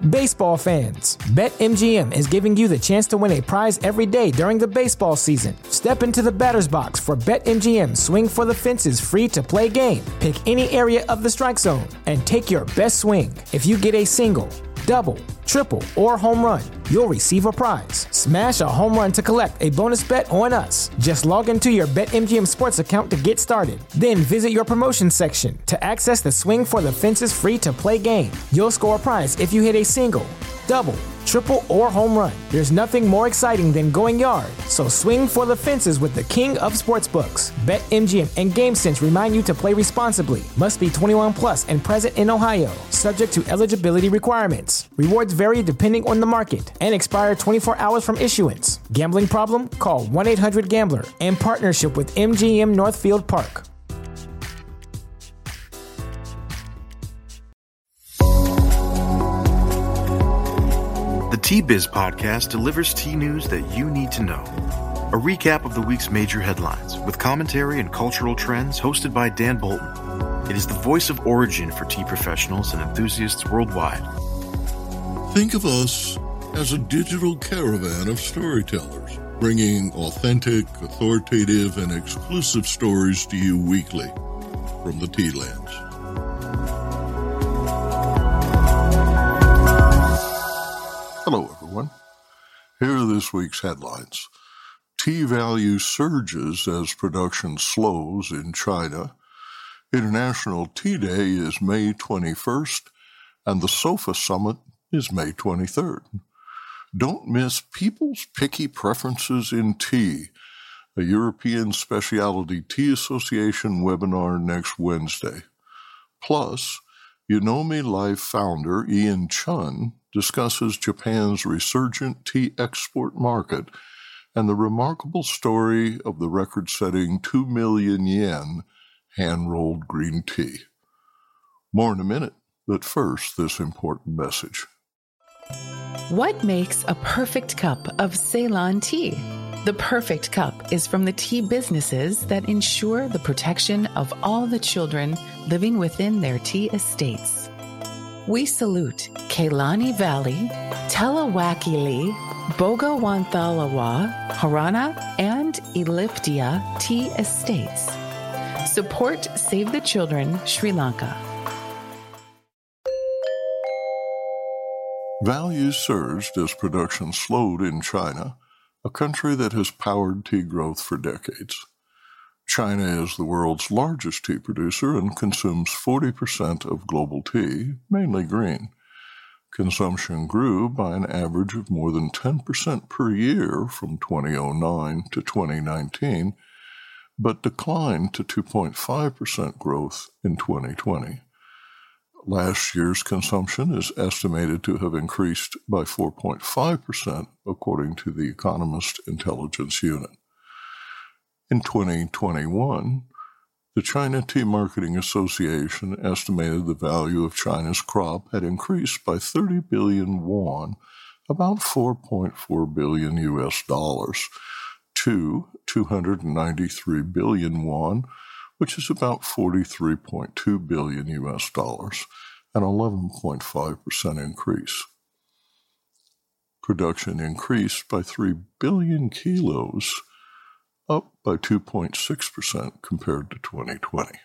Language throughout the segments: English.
Baseball fans, BetMGM is giving you the chance to win a prize every day during the baseball season. Step into the batter's box for BetMGM Swing for the Fences free-to-play game. Pick any area of the strike zone and take your best swing. If you get a single, double, triple, or home run, you'll receive a prize. Smash a home run to collect a bonus bet on us. Just log into your BetMGM Sports account to get started. Then visit your promotion section to access the Swing for the Fences free-to-play game. You'll score a prize if you hit a single, double, triple, or home run. There's nothing more exciting than going yard, so swing for the fences with the king of sportsbooks. BetMGM and GameSense remind you to play responsibly. Must be 21 plus and present in Ohio, subject to eligibility requirements. Rewards vary depending on the market and expire 24 hours from issuance. Gambling problem? Call 1-800-GAMBLER in partnership with MGM Northfield Park. The T-Biz podcast delivers tea news that you need to know. A recap of the week's major headlines with commentary and cultural trends hosted by Dan Bolton. It is the voice of origin for tea professionals and enthusiasts worldwide. Think of us as a digital caravan of storytellers, bringing authentic, authoritative, and exclusive stories to you weekly from the tea lands. Hello, everyone. Here are this week's headlines. Tea value surges as production slows in China. International Tea Day is May 21st, and the SOFA Summit is May 23rd. Don't miss People's Picky Preferences in Tea, a European Specialty Tea Association webinar next Wednesday. Plus, Yonomi Life founder Ian Chun discusses Japan's resurgent tea export market and the remarkable story of the record-setting 2 million yen hand-rolled green tea. More in a minute, but first, this important message. What makes a perfect cup of Ceylon tea? The perfect cup is from the tea businesses that ensure the protection of all the children living within their tea estates. We salute Kailani Valley, Telawakili, Bogawanthalawa, Harana, and Elliptia tea estates. Support Save the Children, Sri Lanka. Values surged as production slowed in China, a country that has powered tea growth for decades. China is the world's largest tea producer and consumes 40% of global tea, mainly green. Consumption grew by an average of more than 10% per year from 2009 to 2019, but declined to 2.5% growth in 2020. Last year's consumption is estimated to have increased by 4.5%, according to the Economist Intelligence Unit. In 2021, the China Tea Marketing Association estimated the value of China's crop had increased by 30 billion won, about $4.4 billion US dollars, to 293 billion won, which is about $43.2 billion US dollars, an 11.5% increase. Production increased by 3 billion kilos, up by 2.6% compared to 2020.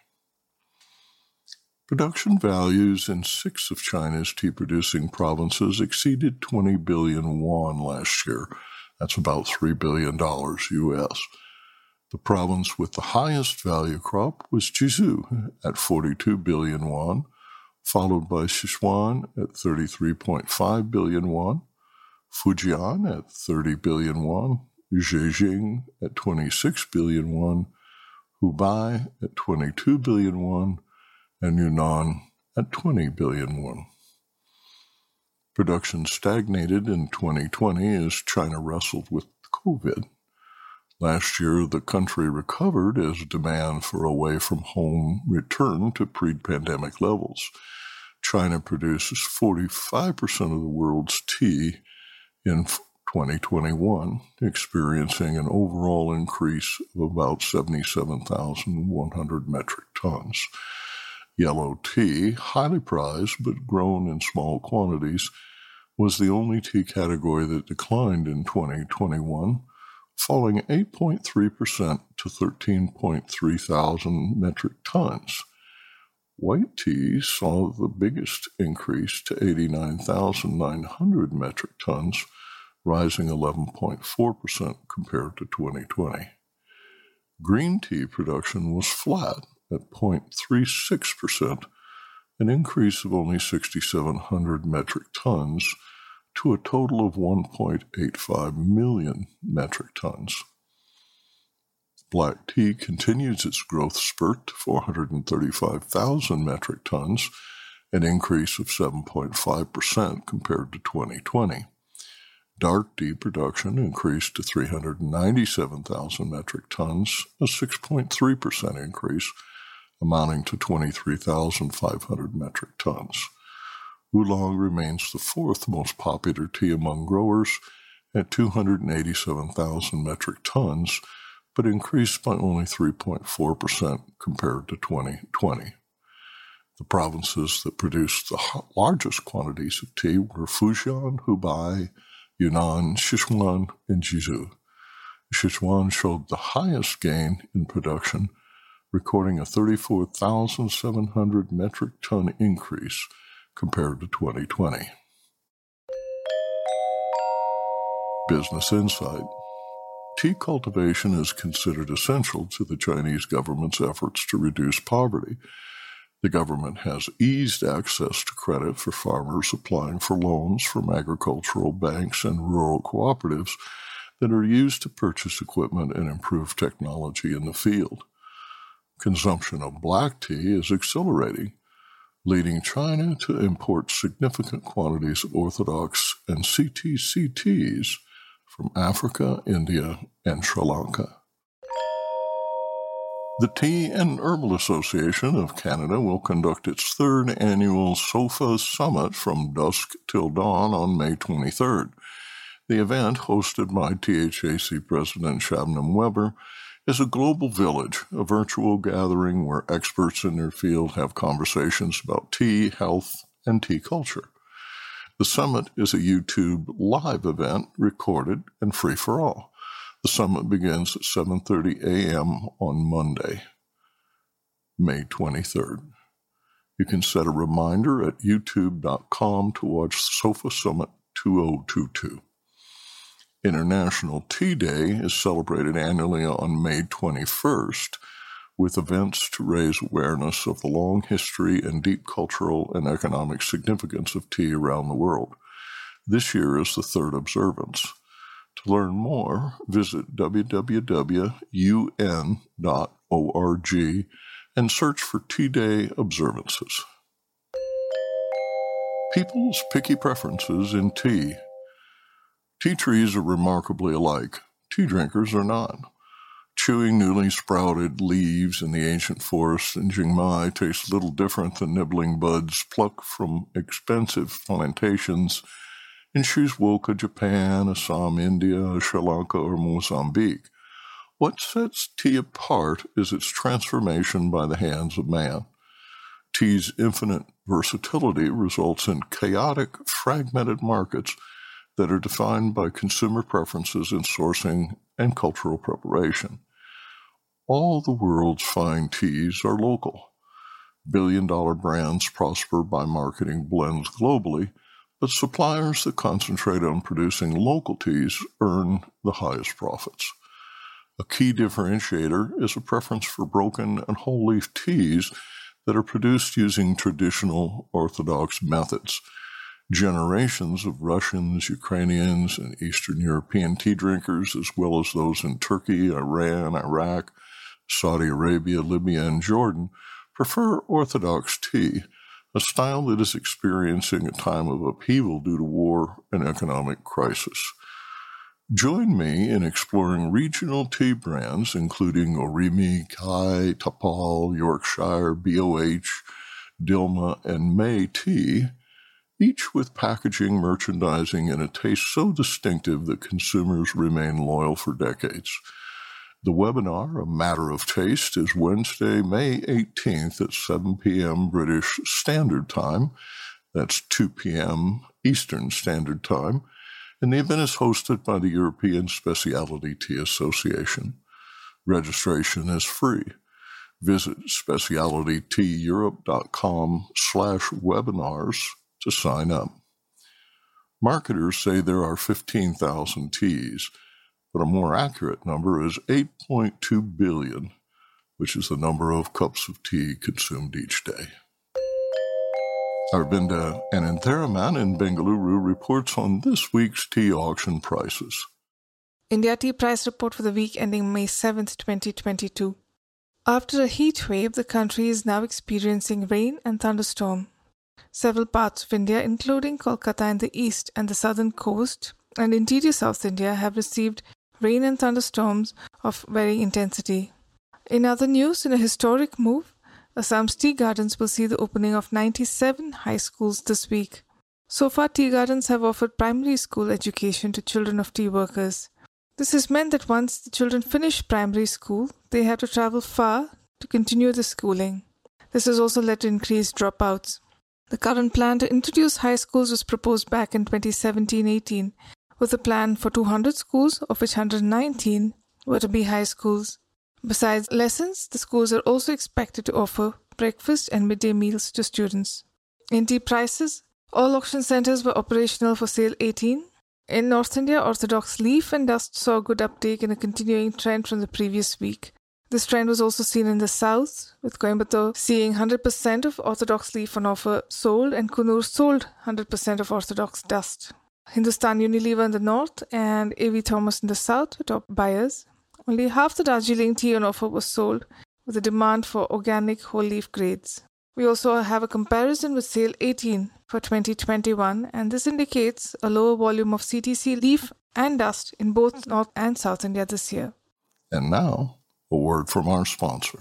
Production values in 6 of China's tea-producing provinces exceeded 20 billion won last year. That's about $3 billion U.S. The province with the highest value crop was Jiangsu at 42 billion won, followed by Sichuan at 33.5 billion won, Fujian at 30 billion won, Zhejiang at 26 billion won, Hubei at 22 billion won, and Yunnan at 20 billion won. Production stagnated in 2020 as China wrestled with COVID. Last year, the country recovered as demand for away-from-home returned to pre-pandemic levels. China produces 45% of the world's tea in 2021, experiencing an overall increase of about 77,100 metric tons. Yellow tea, highly prized but grown in small quantities, was the only tea category that declined in 2021, falling 8.3% to 13.3 thousand metric tons. White tea saw the biggest increase to 89,900 metric tons, rising 11.4% compared to 2020. Green tea production was flat at 0.36%, an increase of only 6,700 metric tons to a total of 1.85 million metric tons. Black tea continues its growth spurt to 435,000 metric tons, an increase of 7.5% compared to 2020. Dark tea production increased to 397,000 metric tons, a 6.3% increase, amounting to 23,500 metric tons. Oolong remains the fourth most popular tea among growers at 287,000 metric tons, but increased by only 3.4% compared to 2020. The provinces that produced the largest quantities of tea were Fujian, Hubei, Yunnan, Sichuan, and Jiangsu. Sichuan showed the highest gain in production, recording a 34,700 metric ton increase compared to 2020. Business Insight. Tea cultivation is considered essential to the Chinese government's efforts to reduce poverty. The government has eased access to credit for farmers applying for loans from agricultural banks and rural cooperatives that are used to purchase equipment and improve technology in the field. Consumption of black tea is accelerating, leading China to import significant quantities of orthodox and CTC teas from Africa, India, and Sri Lanka. The Tea and Herbal Association of Canada will conduct its third annual SOFA Summit from dusk till dawn on May 23rd. The event, hosted by THAC President Shabnam Weber, is a global village, a virtual gathering where experts in their field have conversations about tea, health, and tea culture. The summit is a YouTube live event, recorded and free for all. The summit begins at 7:30 a.m. on Monday, May 23rd. You can set a reminder at youtube.com to watch SOFA Summit 2022. International Tea Day is celebrated annually on May 21st, with events to raise awareness of the long history and deep cultural and economic significance of tea around the world. This year is the third observance. To learn more, visit www.un.org and search for Tea Day observances. People's picky preferences in tea. Tea trees are remarkably alike. Tea drinkers are not. Chewing newly sprouted leaves in the ancient forest in Jingmai tastes little different than nibbling buds plucked from expensive plantations in Shizuoka, Japan, Assam, India, Sri Lanka, or Mozambique. What sets tea apart is its transformation by the hands of man. Tea's infinite versatility results in chaotic, fragmented markets that are defined by consumer preferences in sourcing and cultural preparation. All the world's fine teas are local. Billion-dollar brands prosper by marketing blends globally, but suppliers that concentrate on producing local teas earn the highest profits. A key differentiator is a preference for broken and whole-leaf teas that are produced using traditional Orthodox methods. Generations of Russians, Ukrainians, and Eastern European tea drinkers, as well as those in Turkey, Iran, Iraq, Saudi Arabia, Libya, and Jordan, prefer Orthodox tea, a style that is experiencing a time of upheaval due to war and economic crisis. Join me in exploring regional tea brands, including Orimi, Kai, Tapal, Yorkshire, BOH, Dilma, and May tea, each with packaging, merchandising, and a taste so distinctive that consumers remain loyal for decades. The webinar, A Matter of Taste, is Wednesday, May 18th at 7 p.m. British Standard Time. That's 2 p.m. Eastern Standard Time, and the event is hosted by the European Specialty Tea Association. Registration is free. Visit specialityteaeurope.com/webinars to sign up. Marketers say there are 15,000 teas, but a more accurate number is 8.2 billion, which is the number of cups of tea consumed each day. Arvinda Anantharaman in Bengaluru reports on this week's tea auction prices. India Tea Price Report for the week ending May 7th, 2022. After a heat wave, the country is now experiencing rain and thunderstorm. Several parts of India, including Kolkata in the east and the southern coast and interior South India, have received rain and thunderstorms of varying intensity. In other news, in a historic move, Assam's tea gardens will see the opening of 97 high schools this week. So far, tea gardens have offered primary school education to children of tea workers. This has meant that once the children finish primary school, they have to travel far to continue the schooling. This has also led to increased dropouts. The current plan to introduce high schools was proposed back in 2017-18, with a plan for 200 schools, of which 119 were to be high schools. Besides lessons, the schools are also expected to offer breakfast and midday meals to students. In tea prices, all auction centres were operational for Sale 18. In North India, Orthodox leaf and dust saw a good uptake in a continuing trend from the previous week. This trend was also seen in the south, with Coimbatore seeing 100% of Orthodox leaf on offer sold and Coonoor sold 100% of Orthodox dust. Hindustan Unilever in the north and A.V. Thomas in the south were top buyers. Only half the Darjeeling tea on offer was sold, with a demand for organic whole leaf grades. We also have a comparison with Sale 18 for 2021, and this indicates a lower volume of CTC leaf and dust in both North and South India this year. And now, a word from our sponsor.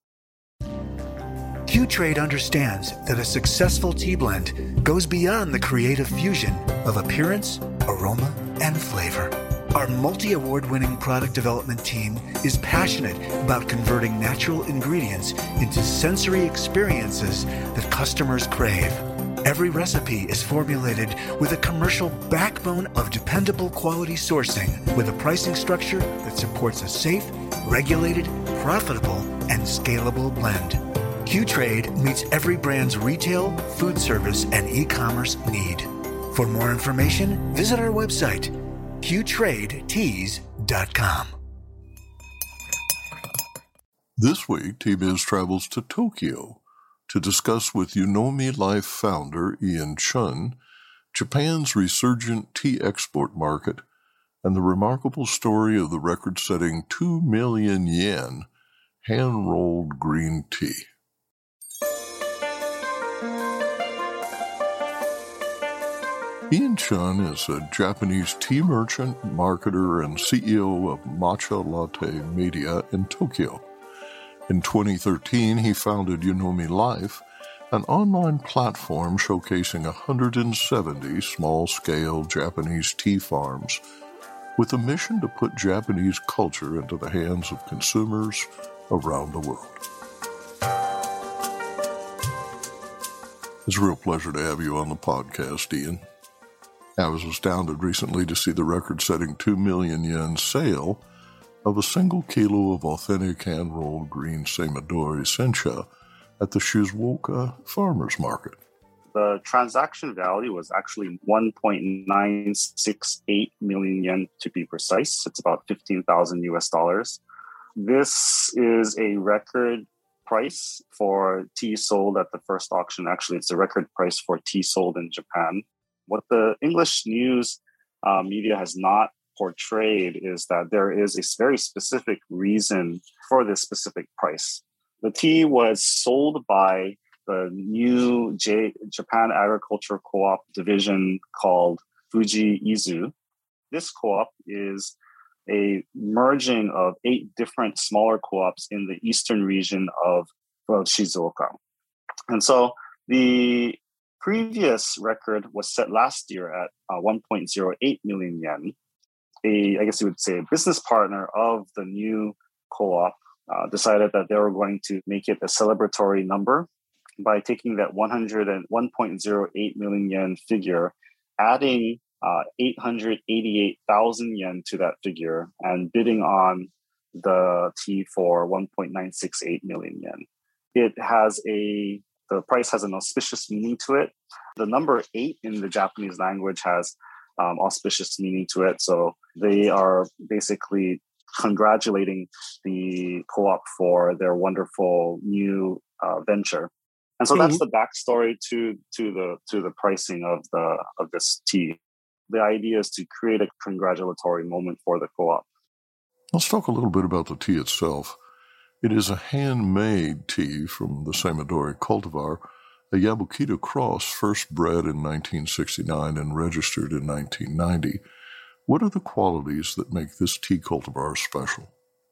Q-Trade understands that a successful tea blend goes beyond the creative fusion of appearance, aroma, and flavor. Our multi-award-winning product development team is passionate about converting natural ingredients into sensory experiences that customers crave. Every recipe is formulated with a commercial backbone of dependable quality sourcing with a pricing structure that supports a safe, regulated, profitable, and scalable blend. Q-Trade meets every brand's retail, food service, and e-commerce need. For more information, visit our website, qtradeteas.com. This week, T-Biz travels to Tokyo to discuss with Yunomi Life founder Ian Chun Japan's resurgent tea export market and the remarkable story of the record-setting 2 million yen hand-rolled green tea. Ian Chun is a Japanese tea merchant, marketer, and CEO of Matcha Latte Media in Tokyo. In 2013, he founded Yunomi Life, an online platform showcasing 170 small-scale Japanese tea farms, with a mission to put Japanese culture into the hands of consumers around the world. It's a real pleasure to have you on the podcast, Ian. I was astounded recently to see the record-setting 2 million yen sale of a single kilo of authentic hand-rolled green Seimadori sencha at the Shizuoka Farmers Market. The transaction value was actually 1.968 million yen to be precise. It's about $15,000. This is a record price for tea sold at the first auction. Actually, it's a record price for tea sold in Japan. What the English news media has not portrayed is that there is a very specific reason for this specific price. The tea was sold by the new Japan Agriculture Co-op division called Fuji Izu. This co-op is a merging of 8 different smaller co-ops in the eastern region of Shizuoka. And so the previous record was set last year at 1.08 million yen. I guess you would say a business partner of the new co-op decided that they were going to make it a celebratory number by taking that 101.08 million yen figure adding 888,000 yen to that figure and bidding on the tea for 1.968 million yen. The price has an auspicious meaning to it. The number 8 in the Japanese language has auspicious meaning to it. So they are basically congratulating the co-op for their wonderful new venture. And so that's the backstory to the pricing of this tea. The idea is to create a congratulatory moment for the co-op. Let's talk a little bit about the tea itself. It is a handmade tea from the Samadori cultivar, a Yabukita cross first bred in 1969 and registered in 1990. What are the qualities that make this tea cultivar special?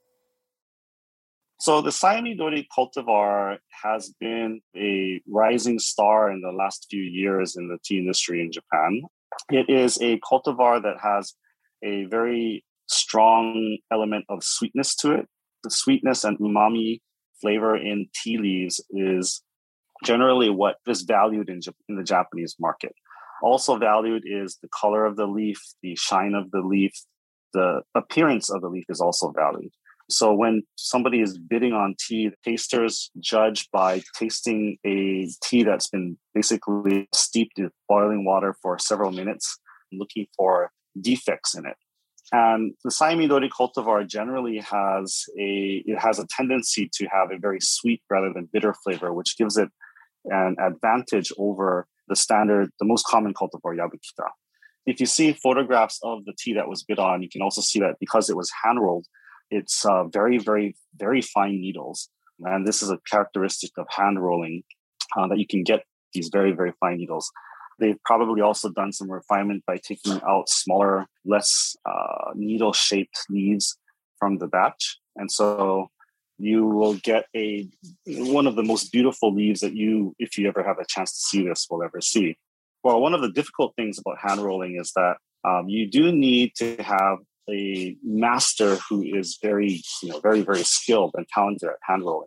So the Sayamidori cultivar has been a rising star in the last few years in the tea industry in Japan. It is a cultivar that has a very strong element of sweetness to it. The sweetness and umami flavor in tea leaves is generally what is valued in the Japanese market. Also valued is the color of the leaf, the shine of the leaf, the appearance of the leaf is also valued. So when somebody is bidding on tea, tasters judge by tasting a tea that's been basically steeped in boiling water for several minutes, looking for defects in it. And the Sayamidori cultivar generally has a tendency to have a very sweet rather than bitter flavor, which gives it an advantage over the most common cultivar, Yabukita. If you see photographs of the tea that was bid on, you can also see that because it was hand-rolled, it's very, very, very fine needles. And this is a characteristic of hand-rolling, that you can get these very, very fine needles. They've probably also done some refinement by taking out smaller, less needle-shaped leaves from the batch. And so you will get one of the most beautiful leaves that if you ever have a chance to see this, will ever see. Well, one of the difficult things about hand rolling is that you do need to have a master who is very, very, very skilled and talented at hand rolling.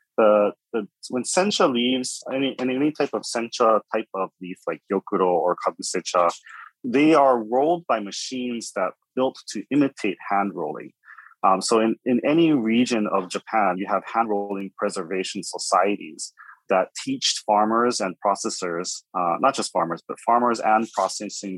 When sencha leaves, any type of sencha type of leaf like gyokuro or kabusecha, they are rolled by machines that built to imitate hand rolling. So in any region of Japan, you have hand rolling preservation societies that teach farmers and processors, not just farmers, but farmers and processing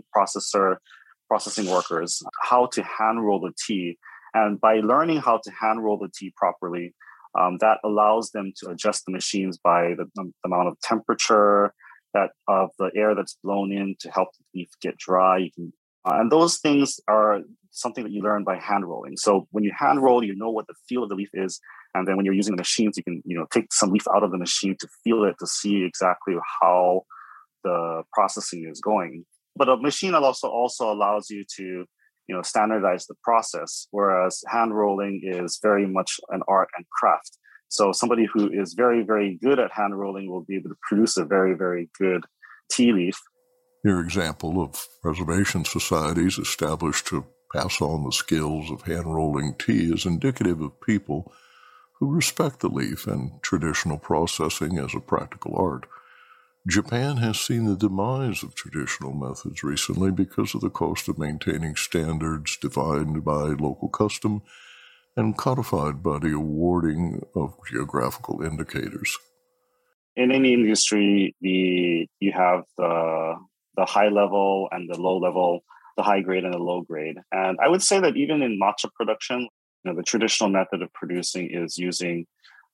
workers, how to hand roll the tea. And by learning how to hand roll the tea properly, that allows them to adjust the machines by the amount of temperature of the air that's blown in to help the leaf get dry. And those things are something that you learn by hand rolling. So when you hand roll, you know what the feel of the leaf is. And then when you're using the machines, you can take some leaf out of the machine to feel it, to see exactly how the processing is going. But a machine also allows you to standardize the process, whereas hand rolling is very much an art and craft. So somebody who is very, very good at hand rolling will be able to produce a very, very good tea leaf. Your example of preservation societies established to pass on the skills of hand-rolling tea is indicative of people who respect the leaf and traditional processing as a practical art. Japan has seen the demise of traditional methods recently because of the cost of maintaining standards defined by local custom and codified by the awarding of geographical indicators. In any industry, you have the high level and the low level, the high grade and the low grade. And I would say that even in matcha production, the traditional method of producing is using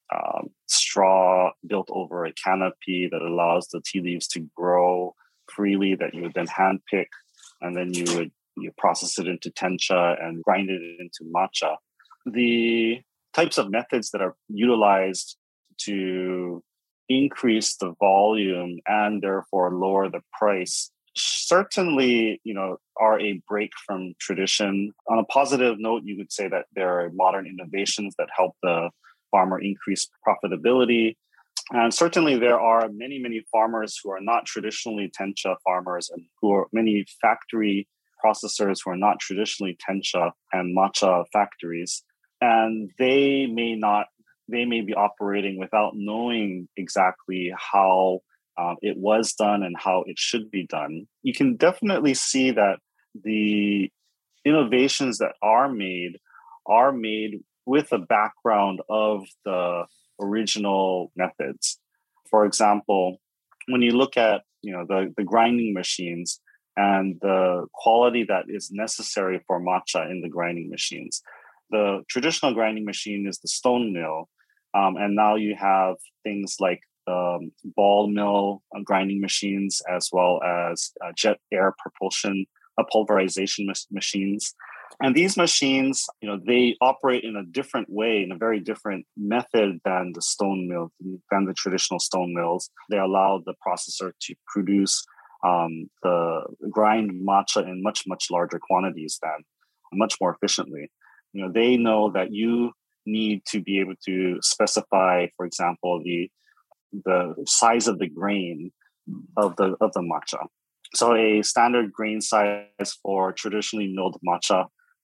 straw built over a canopy that allows the tea leaves to grow freely, that you would then hand pick, and then you process it into tencha and grind it into matcha. The types of methods that are utilized to increase the volume and therefore lower the price certainly, are a break from tradition. On a positive note, you would say that there are modern innovations that help the farmer increase profitability. And certainly there are many, many farmers who are not traditionally tencha farmers, and who are many factory processors who are not traditionally tencha and matcha factories. And they may be operating without knowing exactly how it was done and how it should be done, you can definitely see that the innovations that are made with a background of the original methods. For example, when you look at the grinding machines and the quality that is necessary for matcha in the grinding machines, the traditional grinding machine is the stone mill, and now you have things like ball mill grinding machines, as well as jet air propulsion pulverization machines. And these machines, they operate in a different way, in a very different method than the stone mill, than the traditional stone mills. They allow the processor to produce the grind matcha in much, much larger quantities than much more efficiently. They know that you need to be able to specify, for example, the size of the grain of the matcha. So a standard grain size for traditionally milled matcha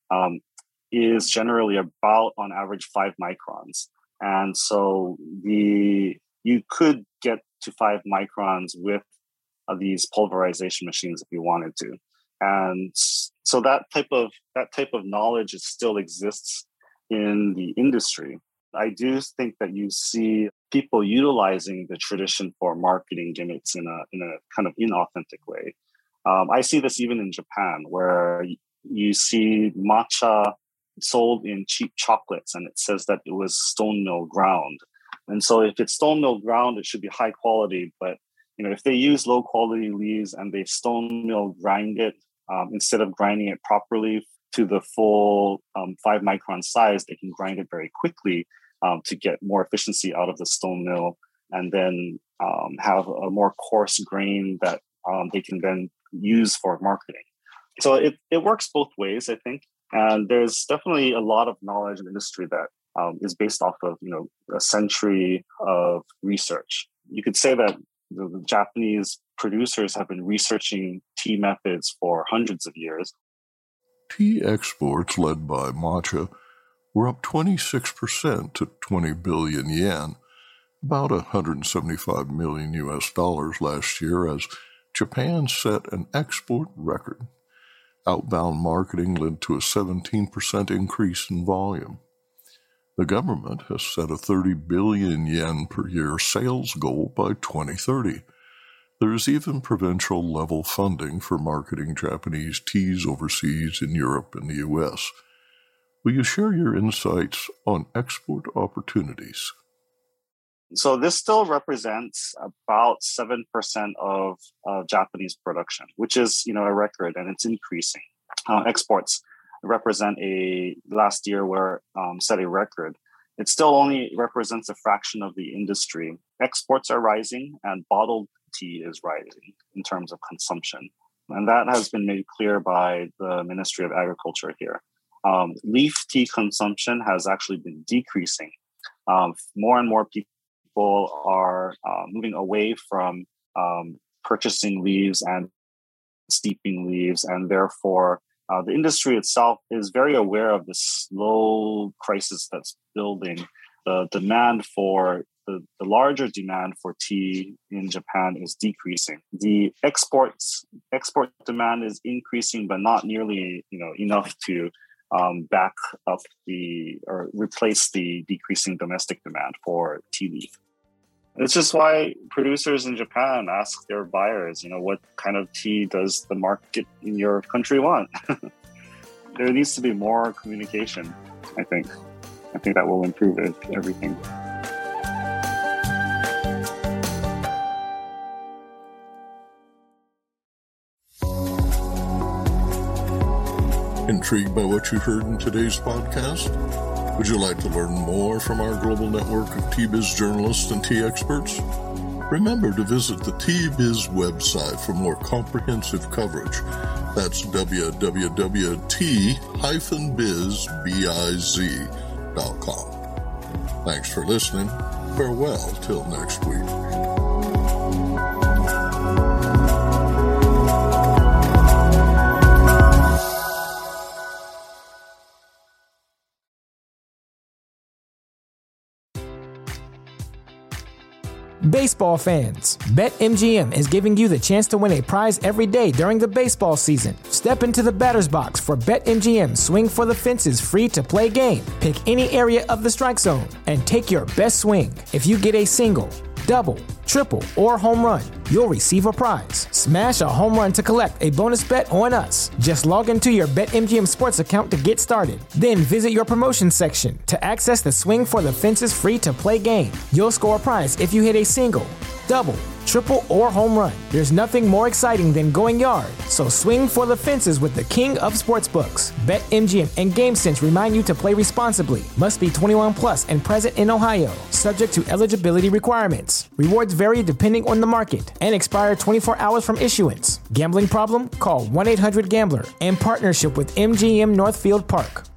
is generally about, on average, 5 microns. And so you could get to 5 microns with these pulverization machines if you wanted to. And so that type of knowledge still exists in the industry. I do think that you see people utilizing the tradition for marketing gimmicks in a kind of inauthentic way. I see this even in Japan, where you see matcha sold in cheap chocolates, and it says that it was stone mill ground. And so if it's stone mill ground, it should be high quality. But if they use low quality leaves and they stone mill grind it, instead of grinding it properly to the full 5 micron size, they can grind it very quickly to get more efficiency out of the stone mill, and then have a more coarse grain that they can then use for marketing. So it works both ways, I think. And there's definitely a lot of knowledge in the industry that is based off of a century of research. You could say that the Japanese producers have been researching tea methods for hundreds of years. Tea exports led by matcha were up 26% to 20 billion yen, about $175 million last year, as Japan set an export record. Outbound marketing led to a 17% increase in volume. The government has set a 30 billion yen per year sales goal by 2030. There is even provincial-level funding for marketing Japanese teas overseas in Europe and the U.S. Will you share your insights on export opportunities? So this still represents about 7% of Japanese production, which is a record, and it's increasing. Exports represent last year where set a record. It still only represents a fraction of the industry. Exports are rising, and bottled tea is rising in terms of consumption. And that has been made clear by the Ministry of Agriculture here. Leaf tea consumption has actually been decreasing. More and more people are moving away from purchasing leaves and steeping leaves, and therefore the industry itself is very aware of this slow crisis that's building. The demand for the larger demand for tea in Japan is decreasing. The export demand is increasing, but not nearly enough to back up or replace the decreasing domestic demand for tea leaf. It's just why producers in Japan ask their buyers, what kind of tea does the market in your country want? There needs to be more communication, I think. I think that will improve everything. Intrigued by what you heard in today's podcast? Would you like to learn more from our global network of Tea-Biz journalists and tea experts? Remember to visit the Tea-Biz website for more comprehensive coverage. That's www.t-biz.com. Thanks for listening. Farewell till next week. Baseball fans, BetMGM is giving you the chance to win a prize every day during the baseball season. Step into the batter's box for BetMGM Swing for the Fences free-to-play game. Pick any area of the strike zone and take your best swing. If you get a single, double, triple, or home run, you'll receive a prize. Smash a home run to collect a bonus bet on us. Just log into your BetMGM Sports account to get started. Then visit your promotion section to access the Swing for the Fences free-to-play game. You'll score a prize if you hit a single, double, triple, or home run. There's nothing more exciting than going yard. So swing for the fences with the king of sportsbooks. BetMGM and GameSense remind you to play responsibly. Must be 21 plus and present in Ohio. Subject to eligibility requirements. Rewards vary depending on the market and expire 24 hours from issuance. Gambling problem? Call 1-800-GAMBLER in partnership with MGM Northfield Park.